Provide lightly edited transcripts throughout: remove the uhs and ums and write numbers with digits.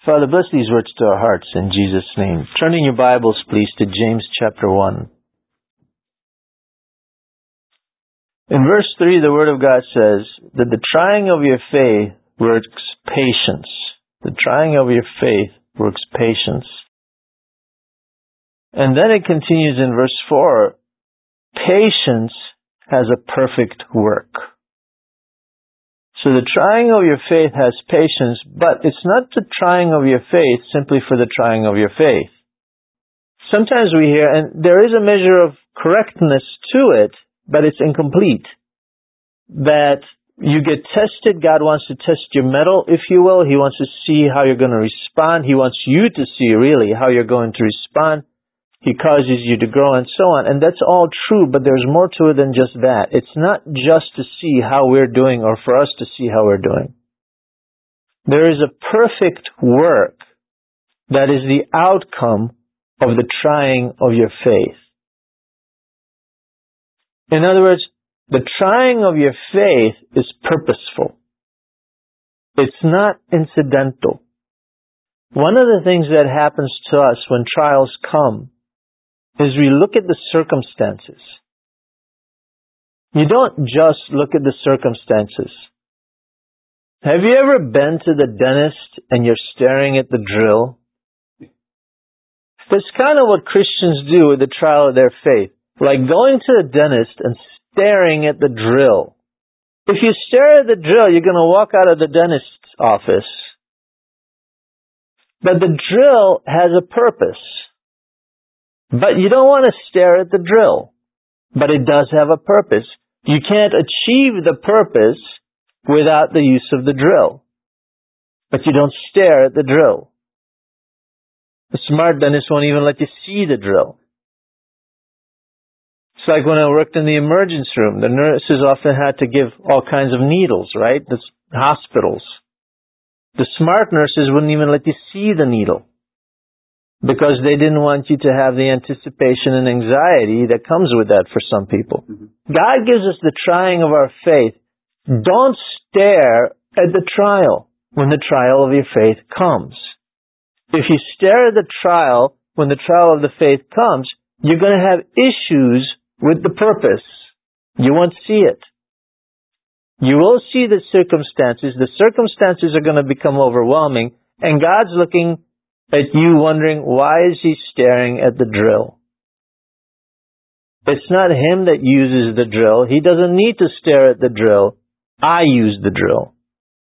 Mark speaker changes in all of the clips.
Speaker 1: Father, bless these words to our hearts in Jesus' name. Turning your Bibles, please, to James chapter 1. In verse 3, the Word of God says that the trying of your faith works patience. The trying of your faith works patience. And then it continues in verse 4, patience has a perfect work. So the trying of your faith has patience, but it's not the trying of your faith simply for the trying of your faith. Sometimes we hear, and there is a measure of correctness to it, but it's incomplete, that you get tested. God wants to test your mettle, if you will. He wants to see how you're going to respond. He wants you to see, really, how you're going to respond. He causes you to grow and so on. And that's all true, but there's more to it than just that. It's not just to see how we're doing or for us to see how we're doing. There is a perfect work that is the outcome of the trying of your faith. In other words, the trying of your faith is purposeful. It's not incidental. One of the things that happens to us when trials come is we look at the circumstances. You don't just look at the circumstances. Have you ever been to the dentist and you're staring at the drill? That's kind of what Christians do with the trial of their faith. Like going to the dentist and staring at the drill. If you stare at the drill, you're going to walk out of the dentist's office. But the drill has a purpose. But you don't want to stare at the drill. But it does have a purpose. You can't achieve the purpose without the use of the drill. But you don't stare at the drill. The smart dentist won't even let you see the drill. It's like when I worked in the emergency room. The nurses often had to give all kinds of needles, right? The hospitals. The smart nurses wouldn't even let you see the needle, because they didn't want you to have the anticipation and anxiety that comes with that for some people. God gives us the trying of our faith. Don't stare at the trial when the trial of your faith comes. If you stare at the trial when the trial of the faith comes, you're going to have issues with the purpose. You won't see it. You will see the circumstances. The circumstances are going to become overwhelming, and God's looking at you wondering, why is he staring at the drill? It's not him that uses the drill. He doesn't need to stare at the drill. I use the drill.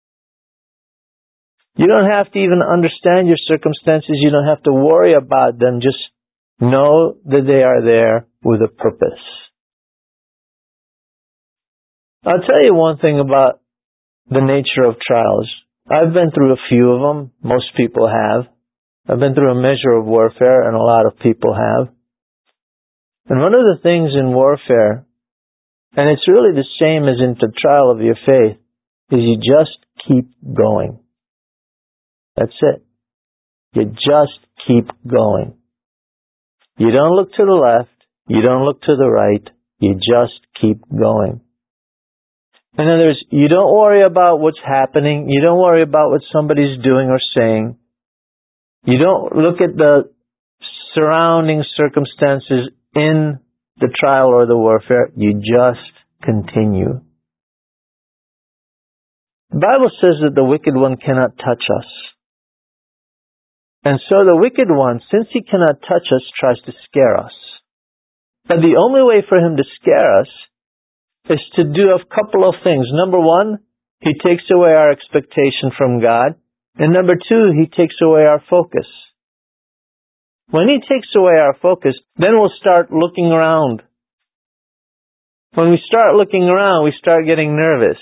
Speaker 1: You don't have to even understand your circumstances. You don't have to worry about them. Just know that they are there with a purpose. I'll tell you one thing about the nature of trials. I've been through a few of them. Most people have. I've been through a measure of warfare, and a lot of people have. And one of the things in warfare, and it's really the same as in the trial of your faith, is you just keep going. That's it. You just keep going. You don't look to the left. You don't look to the right. You just keep going. In other words, you don't worry about what's happening. You don't worry about what somebody's doing or saying. You don't look at the surrounding circumstances in the trial or the warfare. You just continue. The Bible says that the wicked one cannot touch us. And so the wicked one, since he cannot touch us, tries to scare us. But the only way for him to scare us is to do a couple of things. Number one, he takes away our expectation from God. And number two, he takes away our focus. When he takes away our focus, then we'll start looking around. When we start looking around, we start getting nervous.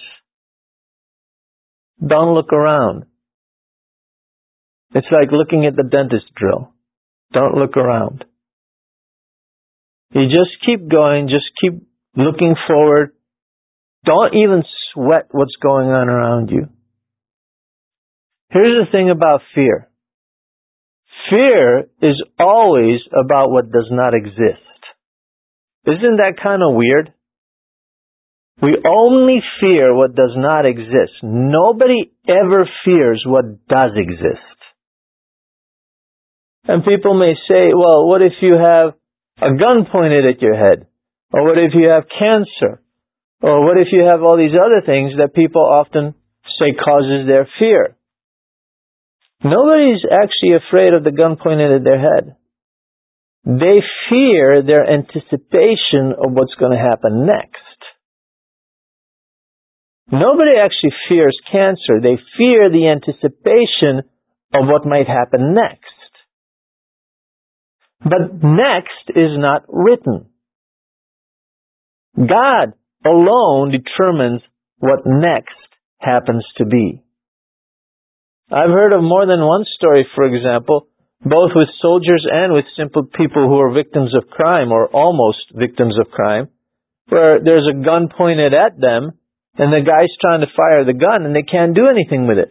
Speaker 1: Don't look around. It's like looking at the dentist drill. Don't look around. You just keep going, just keep looking forward. Don't even sweat what's going on around you. Here's the thing about fear. Fear is always about what does not exist. Isn't that kind of weird? We only fear what does not exist. Nobody ever fears what does exist. And people may say, well, what if you have a gun pointed at your head? Or what if you have cancer? Or what if you have all these other things that people often say causes their fear? Nobody's actually afraid of the gun pointed at their head. They fear their anticipation of what's going to happen next. Nobody actually fears cancer. They fear the anticipation of what might happen next. But next is not written. God alone determines what next happens to be. I've heard of more than one story, for example, both with soldiers and with simple people who are victims of crime or almost victims of crime, where there's a gun pointed at them and the guy's trying to fire the gun and they can't do anything with it.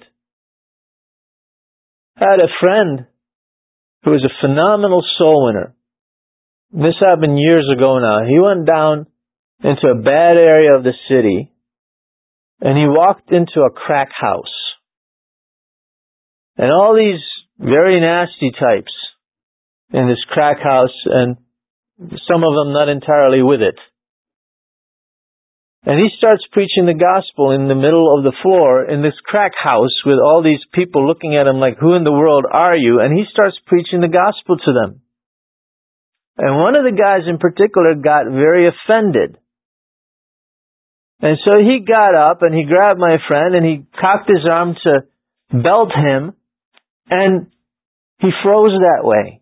Speaker 1: I had a friend who was a phenomenal soul winner. This happened years ago now. He went down into a bad area of the city and he walked into a crack house. And all these very nasty types in this crack house, and some of them not entirely with it. And he starts preaching the gospel in the middle of the floor in this crack house with all these people looking at him like, who in the world are you? And he starts preaching the gospel to them. And one of the guys in particular got very offended. And so he got up and he grabbed my friend and he cocked his arm to belt him, and he froze that way.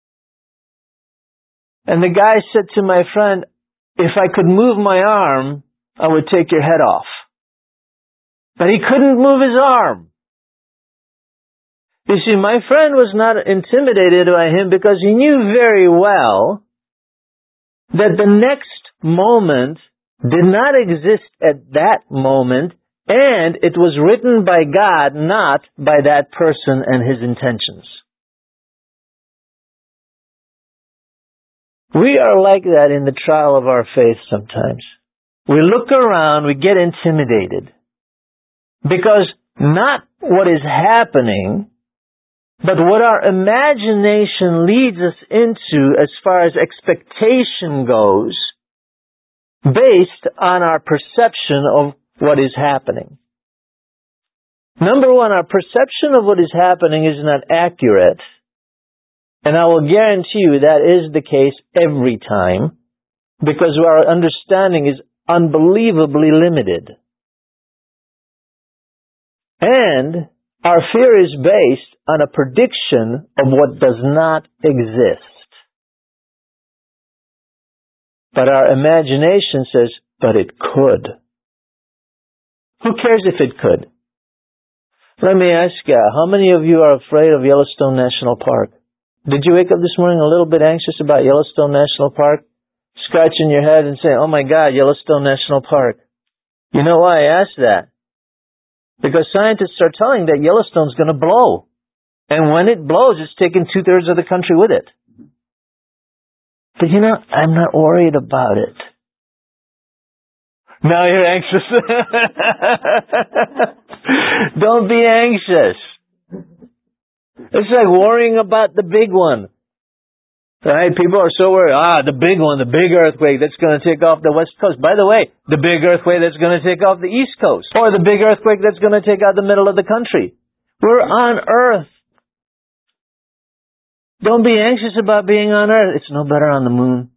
Speaker 1: And the guy said to my friend, if I could move my arm, I would take your head off. But he couldn't move his arm. You see, my friend was not intimidated by him because he knew very well that the next moment did not exist at that moment, and it was written by God, not by that person and his intentions. We are like that in the trial of our faith sometimes. We look around, we get intimidated. Because not what is happening, but what our imagination leads us into as far as expectation goes, based on our perception of what is happening. Number one, our perception of what is happening is not accurate. And I will guarantee you that is the case every time, because our understanding is unbelievably limited. And our fear is based on a prediction of what does not exist. But our imagination says, but it could. Who cares if it could? Let me ask you, how many of you are afraid of Yellowstone National Park? Did you wake up this morning a little bit anxious about Yellowstone National Park? Scratching your head and saying, oh my God, Yellowstone National Park. You know why I asked that? Because scientists are telling that Yellowstone's going to blow. And when it blows, it's taking 2/3 of the country with it. But you know, I'm not worried about it. Now you're anxious. Don't be anxious. It's like worrying about the big one. Right? People are so worried. The big one, the big earthquake that's going to take off the West Coast. By the way, the big earthquake that's going to take off the East Coast. Or the big earthquake that's going to take out the middle of the country. We're on Earth. Don't be anxious about being on Earth. It's no better on the moon.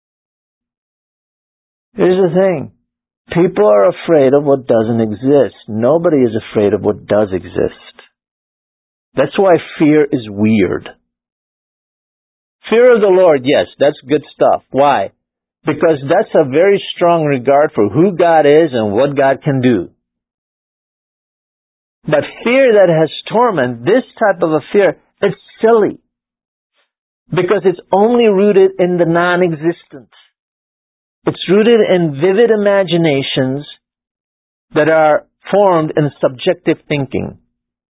Speaker 1: Here's the thing. People are afraid of what doesn't exist. Nobody is afraid of what does exist. That's why fear is weird. Fear of the Lord, yes, that's good stuff. Why? Because that's a very strong regard for who God is and what God can do. But fear that has torment, this type of a fear, it's silly. Because it's only rooted in the non-existent. It's rooted in vivid imaginations that are formed in subjective thinking.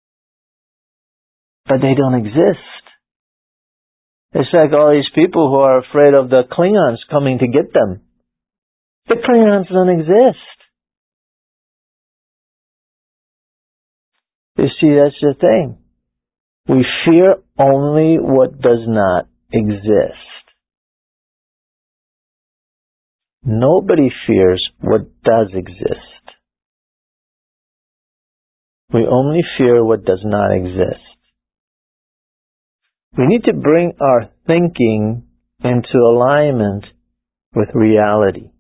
Speaker 1: But they don't exist. It's like all these people who are afraid of the Klingons coming to get them. The Klingons don't exist. You see, that's the thing. We fear only what does not exist. Nobody fears what does exist. We only fear what does not exist. We need to bring our thinking into alignment with reality.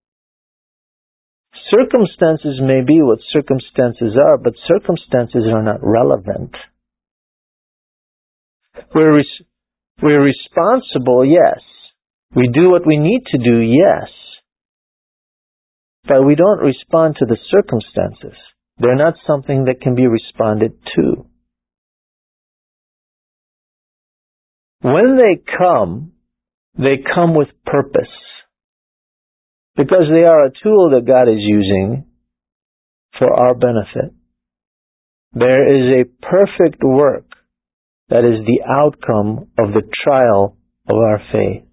Speaker 1: Circumstances may be what circumstances are, but circumstances are not relevant. We're responsible, yes. We do what we need to do, yes. But we don't respond to the circumstances. They're not something that can be responded to. When they come with purpose. Because they are a tool that God is using for our benefit. There is a perfect work that is the outcome of the trial of our faith.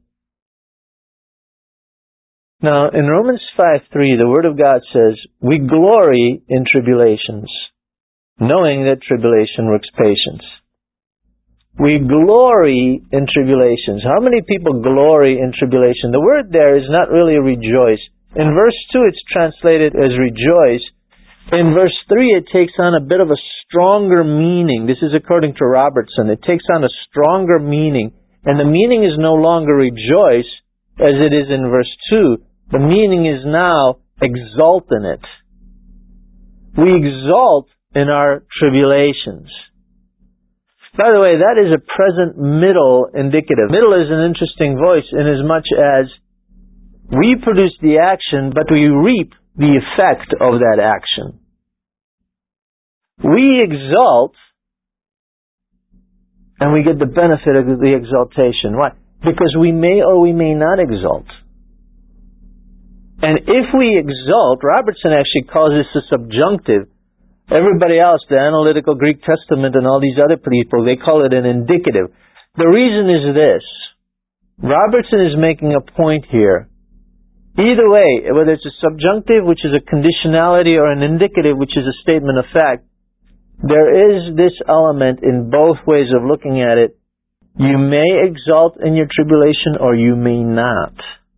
Speaker 1: Now, in Romans 5:3, the Word of God says, we glory in tribulations, knowing that tribulation works patience. We glory in tribulations. How many people glory in tribulation? The word there is not really rejoice. In verse 2, it's translated as rejoice. In verse 3, it takes on a bit of a stronger meaning. This is according to Robertson. It takes on a stronger meaning. And the meaning is no longer rejoice, as it is in verse 2. The meaning is now exult in it. We exult in our tribulations. By the way, that is a present middle indicative. Middle is an interesting voice in as much as we produce the action, but we reap the effect of that action. We exalt, and we get the benefit of the exaltation. Why? Because we may or we may not exalt. And if we exalt, Robertson actually calls this a subjunctive. Everybody else, the Analytical Greek Testament and all these other people, they call it an indicative. The reason is this. Robertson is making a point here. Either way, whether it's a subjunctive, which is a conditionality, or an indicative, which is a statement of fact, there is this element in both ways of looking at it. You may exalt in your tribulation or you may not.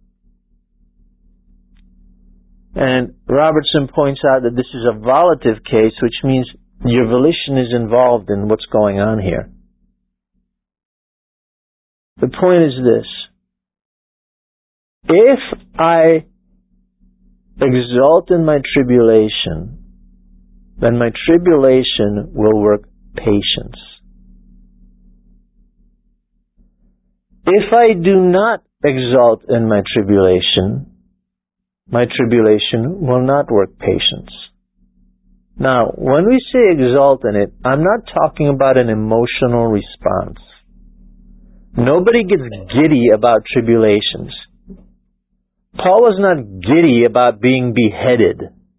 Speaker 1: And Robertson points out that this is a volitive case, which means your volition is involved in what's going on here. The point is this. If I exalt in my tribulation, then my tribulation will work patience. If I do not exalt in my tribulation will not work patience. Now, when we say exalt in it, I'm not talking about an emotional response. Nobody gets giddy about tribulations. Paul was not giddy about being beheaded.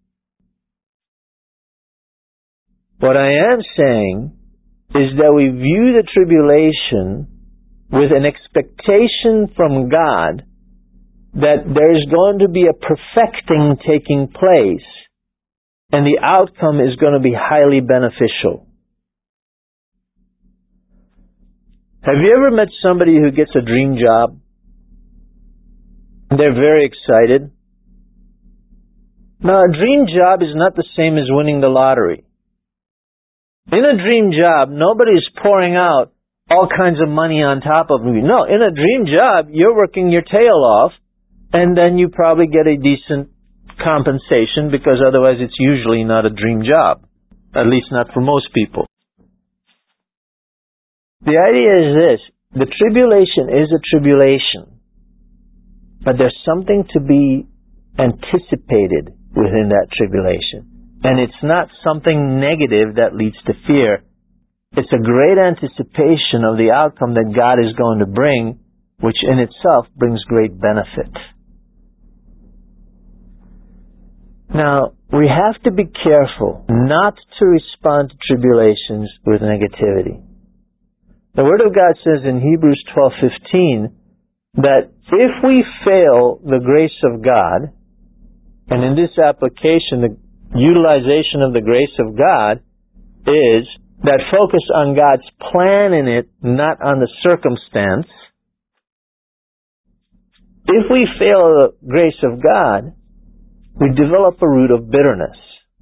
Speaker 1: What I am saying is that we view the tribulation with an expectation from God that there's going to be a perfecting taking place, and the outcome is going to be highly beneficial. Have you ever met somebody who gets a dream job? They're very excited. Now, a dream job is not the same as winning the lottery. In a dream job, nobody is pouring out all kinds of money on top of you. No, in a dream job, you're working your tail off, and then you probably get a decent compensation, because otherwise it's usually not a dream job. At least not for most people. The idea is this. The tribulation is a tribulation. But there's something to be anticipated within that tribulation. And it's not something negative that leads to fear. It's a great anticipation of the outcome that God is going to bring, which in itself brings great benefit. Now, we have to be careful not to respond to tribulations with negativity. The Word of God says in Hebrews 12:15 that if we fail the grace of God, and in this application the utilization of the grace of God is that focus on God's plan in it, not on the circumstance, if we fail the grace of God, we develop a root of bitterness.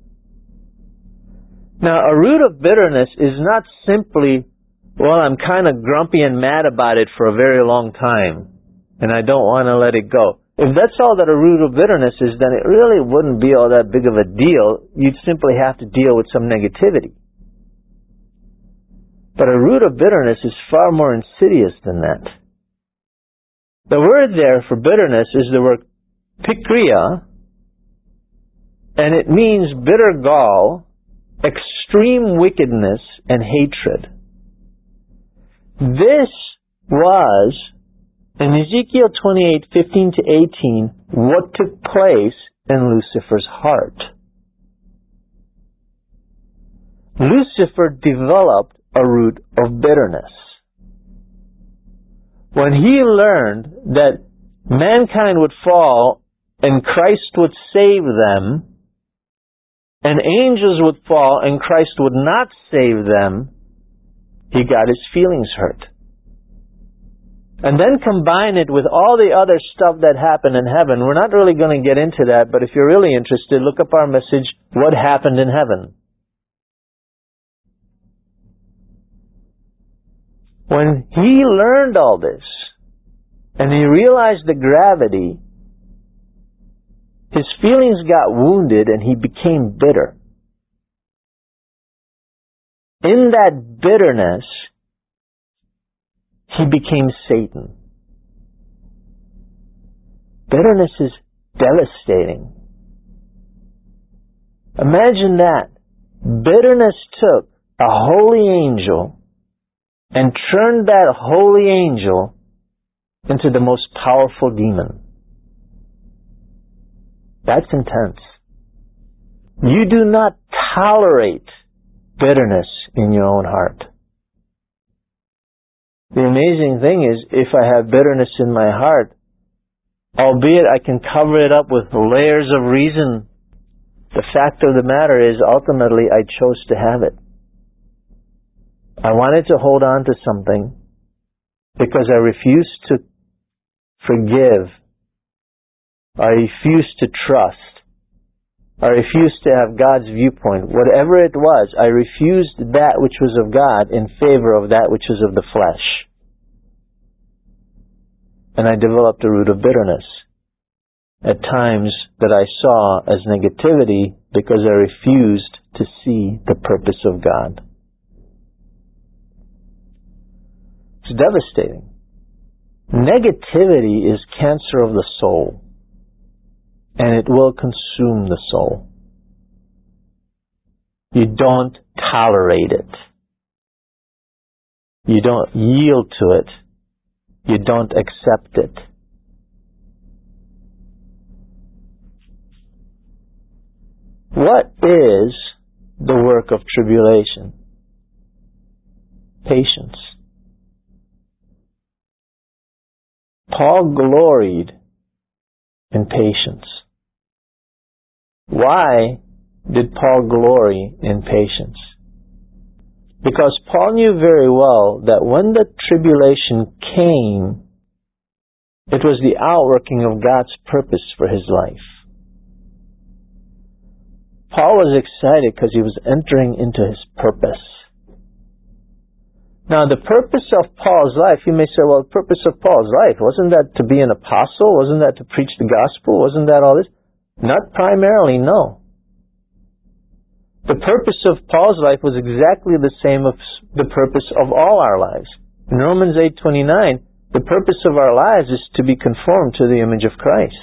Speaker 1: Now, a root of bitterness is not simply, well, I'm kind of grumpy and mad about it for a very long time, and I don't want to let it go. If that's all that a root of bitterness is, then it really wouldn't be all that big of a deal. You'd simply have to deal with some negativity. But a root of bitterness is far more insidious than that. The word there for bitterness is the word pikria, and it means bitter gall, extreme wickedness, and hatred. This was, in Ezekiel 28:15-18, what took place in Lucifer's heart. Lucifer developed a root of bitterness. When he learned that mankind would fall and Christ would save them, and angels would fall and Christ would not save them, he got his feelings hurt. And then combine it with all the other stuff that happened in heaven. We're not really going to get into that, but if you're really interested, look up our message, What Happened in Heaven. When he learned all this, and he realized the gravity, his feelings got wounded and he became bitter. In that bitterness, he became Satan. Bitterness is devastating. Imagine that. Bitterness took a holy angel and turned that holy angel into the most powerful demon. That's intense. You do not tolerate bitterness in your own heart. The amazing thing is, if I have bitterness in my heart, albeit I can cover it up with layers of reason, the fact of the matter is, ultimately, I chose to have it. I wanted to hold on to something because I refused to forgive. I refused to trust. I refused to have God's viewpoint. Whatever it was, I refused that which was of God in favor of that which was of the flesh. And I developed a root of bitterness at times that I saw as negativity because I refused to see the purpose of God. It's devastating. Negativity is cancer of the soul, and it will consume the soul. You don't tolerate it. You don't yield to it. You don't accept it. What is the work of tribulation? Patience. Paul gloried in patience. Why did Paul glory in patience? Because Paul knew very well that when the tribulation came, it was the outworking of God's purpose for his life. Paul was excited because he was entering into his purpose. Now, the purpose of Paul's life, you may say, well, the purpose of Paul's life, wasn't that to be an apostle? Wasn't that to preach the gospel? Wasn't that all this? Not primarily, no. The purpose of Paul's life was exactly the same as the purpose of all our lives. In Romans 8:29, the purpose of our lives is to be conformed to the image of Christ.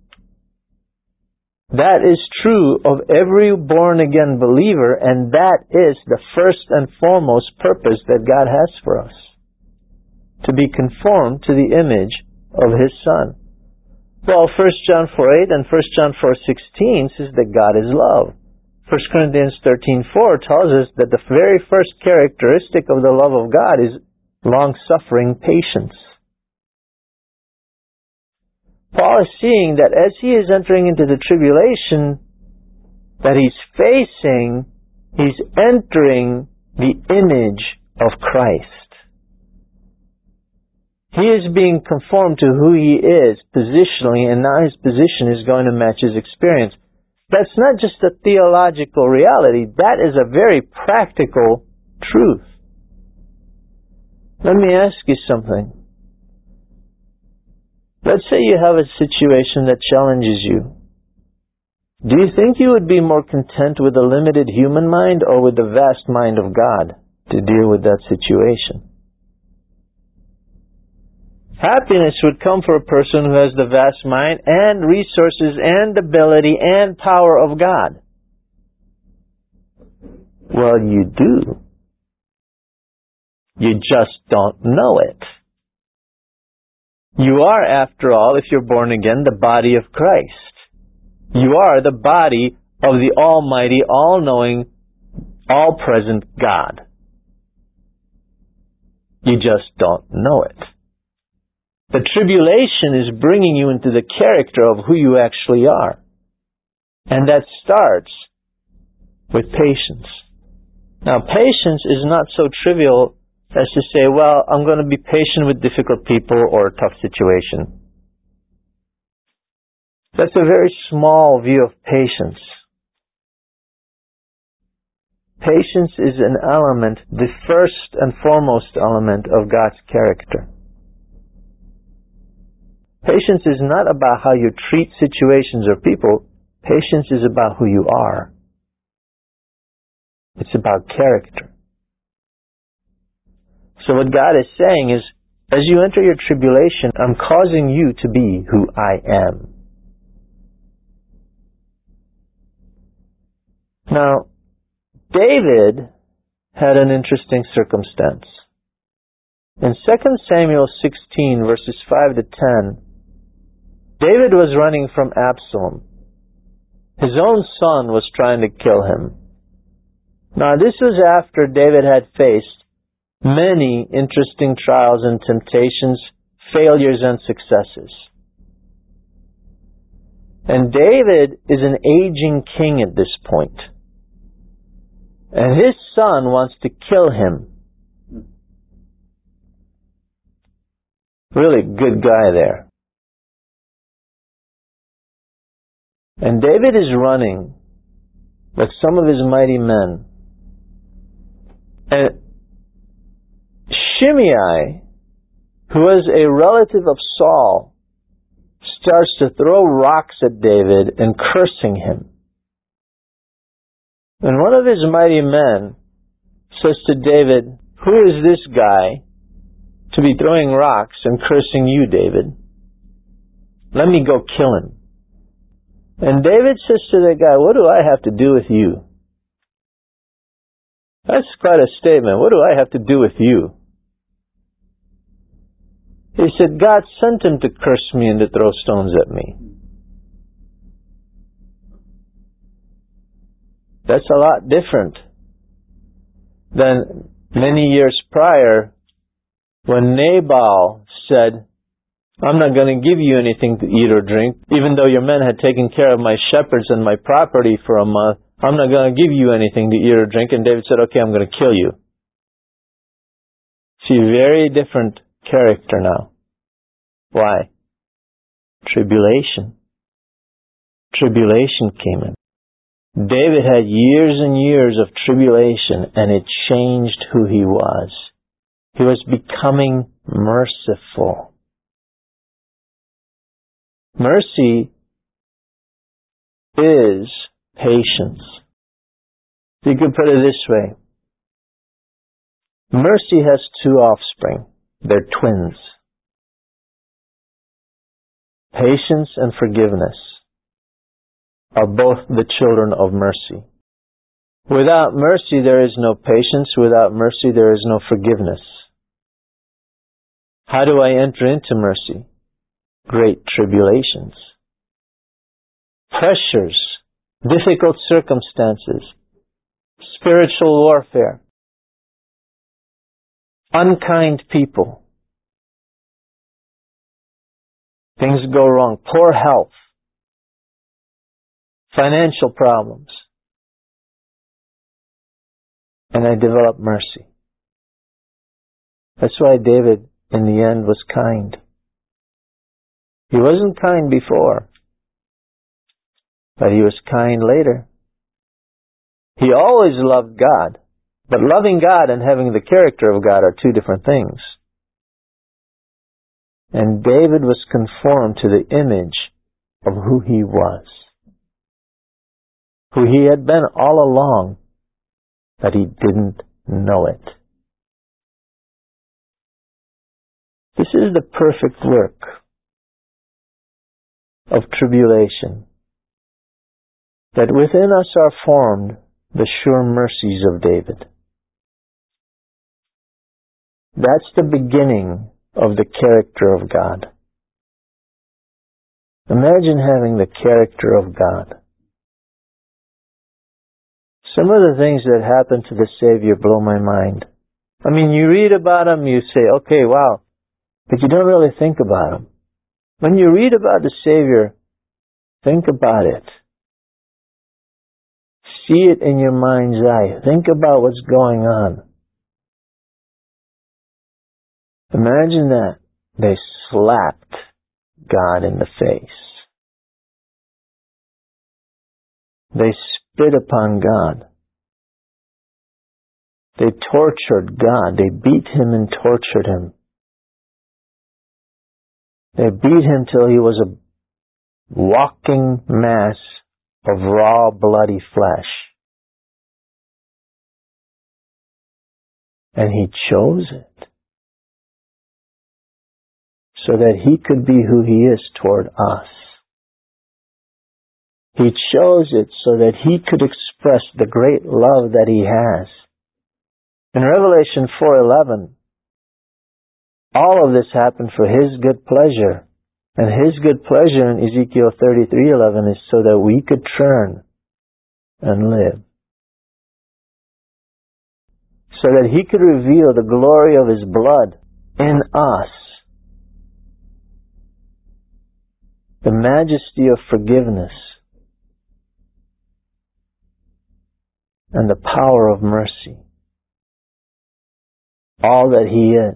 Speaker 1: That is true of every born-again believer, and that is the first and foremost purpose that God has for us. To be conformed to the image of His Son. Well, 1 John 4:8 and 1 John 4:16 says that God is love. 1 Corinthians 13:4 tells us that the very first characteristic of the love of God is long-suffering patience. Paul is seeing that as he is entering into the tribulation that he's facing, he's entering the image of Christ. He is being conformed to who he is positionally, and now his position is going to match his experience. That's not just a theological reality. That is a very practical truth. Let me ask you something. Let's say you have a situation that challenges you. Do you think you would be more content with a limited human mind or with the vast mind of God to deal with that situation? Happiness would come for a person who has the vast mind and resources and ability and power of God. Well, you do. You just don't know it. You are, after all, if you're born again, the body of Christ. You are the body of the Almighty, all-knowing, all-present God. You just don't know it. The tribulation is bringing you into the character of who you actually are. And that starts with patience. Now, patience is not so trivial as to say, well, I'm going to be patient with difficult people or a tough situation. That's a very small view of patience. Patience is an element, the first and foremost element of God's character. Patience is not about how you treat situations or people. Patience is about who you are. It's about character. So what God is saying is, as you enter your tribulation, I'm causing you to be who I am. Now, David had an interesting circumstance. In 2 Samuel 16, verses 5 to 10, David was running from Absalom. His own son was trying to kill him. Now, this was after David had faced many interesting trials and temptations, failures and successes. And David is an aging king at this point. And his son wants to kill him. Really good guy there. And David is running with some of his mighty men. And Shimei, who was a relative of Saul, starts to throw rocks at David and cursing him. And one of his mighty men says to David, "Who is this guy to be throwing rocks and cursing you, David? Let me go kill him." And David says to that guy, "What do I have to do with you?" That's quite a statement. What do I have to do with you? He said, "God sent him to curse me and to throw stones at me." That's a lot different than many years prior when Nabal said, "I'm not going to give you anything to eat or drink, even though your men had taken care of my shepherds and my property for a month. I'm not going to give you anything to eat or drink." And David said, "Okay, I'm going to kill you." See, very different character now. Why? Tribulation. Tribulation came in. David had years and years of tribulation, and it changed who he was. He was becoming merciful. Mercy is patience. You could put it this way. Mercy has two offspring. They're twins. Patience and forgiveness are both the children of mercy. Without mercy, there is no patience. Without mercy, there is no forgiveness. How do I enter into mercy? Great tribulations, pressures, difficult circumstances, spiritual warfare, unkind people. Things go wrong, poor health, financial problems. and I develop mercy. That's why David, in the end, was kind. He wasn't kind before, but he was kind later. He always loved God, but loving God and having the character of God are two different things. And David was conformed to the image of who he was, who he had been all along, but he didn't know it. This is the perfect work of tribulation, that within us are formed the sure mercies of David. That's the beginning of the character of God. Imagine having the character of God. Some of the things that happened to the Savior blow my mind. I mean, you read about him, you say, okay, wow, but you don't really think about him. When you read about the Savior, think about it. See it in your mind's eye. Think about what's going on. Imagine that they slapped God in the face. They spit upon God. They tortured God. They beat him and tortured him. They beat him till he was a walking mass of raw, bloody flesh. And he chose it so that he could be who he is toward us. He chose it so that he could express the great love that he has. In Revelation 4:11, all of this happened for his good pleasure. And his good pleasure in Ezekiel 33:11 is so that we could turn and live. So that he could reveal the glory of his blood in us. The majesty of forgiveness. And the power of mercy. All that he is.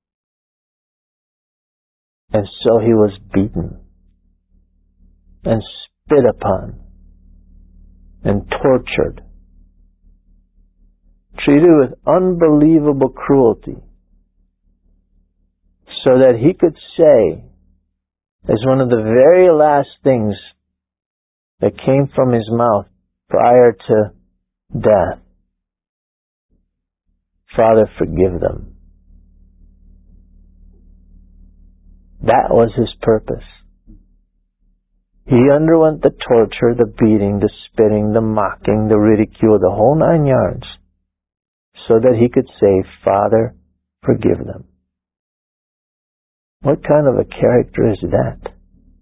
Speaker 1: And so he was beaten and spit upon and tortured, treated with unbelievable cruelty, so that he could say, as one of the very last things that came from his mouth prior to death, Father, forgive them. That was his purpose. He underwent the torture, the beating, the spitting, the mocking, the ridicule, the whole 9 yards, so that he could say, Father, forgive them. What kind of a character is that?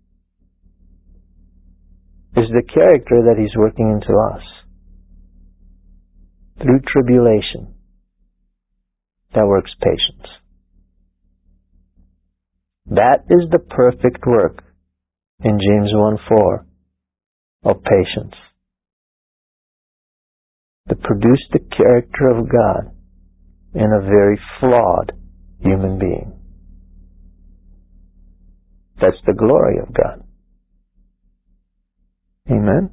Speaker 1: Is the character that he's working into us through tribulation that works patience. That is the perfect work in James 1:4 of patience. To produce the character of God in a very flawed human being. That's the glory of God. Amen?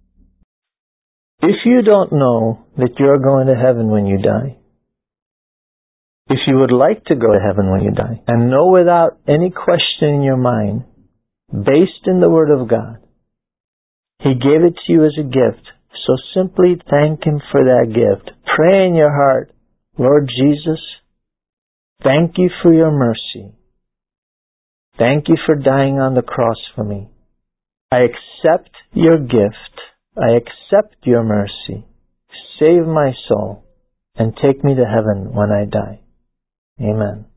Speaker 1: If you don't know that you're going to heaven when you die, if you would like to go to heaven when you die, and know without any question in your mind, based in the Word of God, He gave it to you as a gift, so simply thank Him for that gift. Pray in your heart, Lord Jesus, thank you for your mercy. Thank you for dying on the cross for me. I accept your gift. I accept your mercy. Save my soul and take me to heaven when I die. Amen.